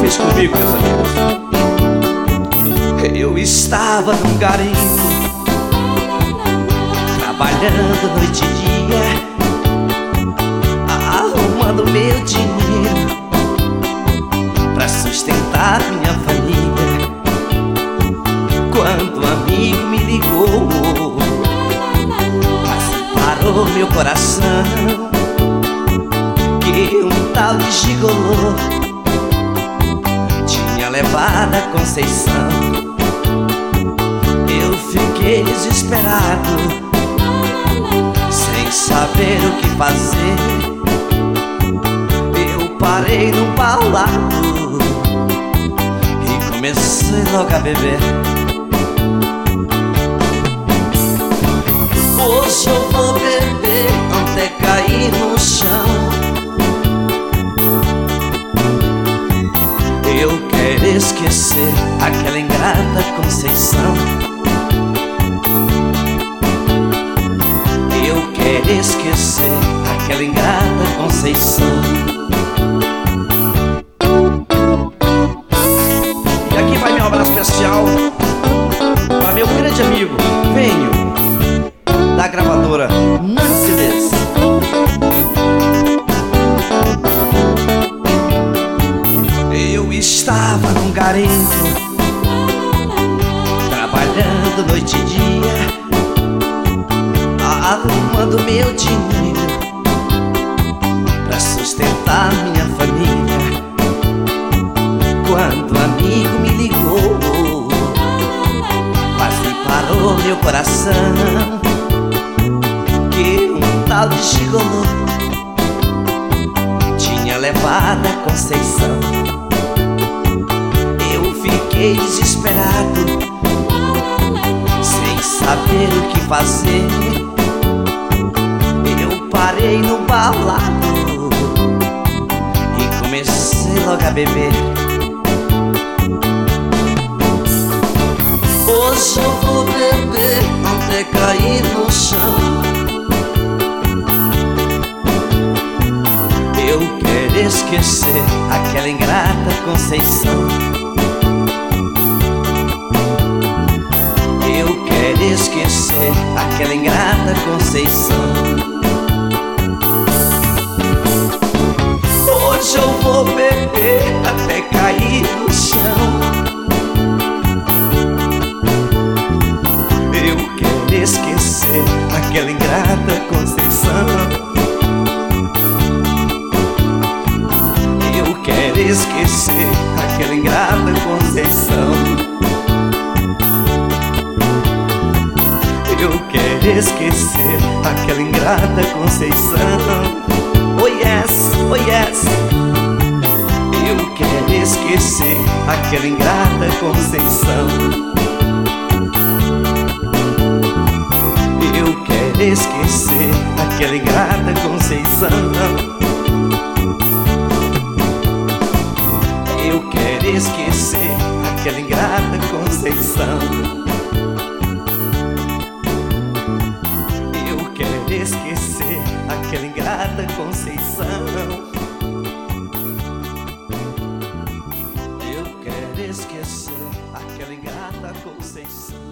vocês comigo, meus amigos. Eu estava num garimpo, trabalhando noite e dia, arrumando meu dinheiro pra sustentar minha família. Quando um amigo me ligou, quase parou meu coração, que um tal de gigolô tinha levado a Conceição. Eu fiquei desesperado, sem saber o que fazer. Eu parei num paulado e comecei logo a beber. Hoje eu vou beber até cair no chão. Eu quero esquecer aquela ingrata Conceição. Eu quero esquecer aquela ingrata Conceição. E aqui vai meu abraço especial para meu grande amigo Venho, da gravadora Nancy. Eu estava num garimpo, trabalhando noite e dia, arrumando meu dinheiro pra sustentar minha família. Quando um amigo me ligou, quase parou meu coração, que um tal de gigolô tinha levado a Conceição. Eu fiquei desesperado, sem saber o que fazer. Eu parei no balado e comecei logo a beber. Hoje eu vou beber até cair no chão. Eu quero esquecer aquela ingrata Conceição. Eu quero esquecer aquela ingrata Conceição. Hoje eu vou beber até cair no chão. Eu quero esquecer aquela ingrata Conceição. Eu quero esquecer aquela ingrata Conceição. Eu quero esquecer aquela ingrata Conceição. Oh yes, oh yes. Eu quero esquecer aquela ingrata Conceição. Eu quero esquecer aquela ingrata Conceição. Eu quero esquecer aquela ingrata Conceição. Eu quero esquecer aquela ingrata Conceição. Eu quero esquecer aquela ingrata Conceição.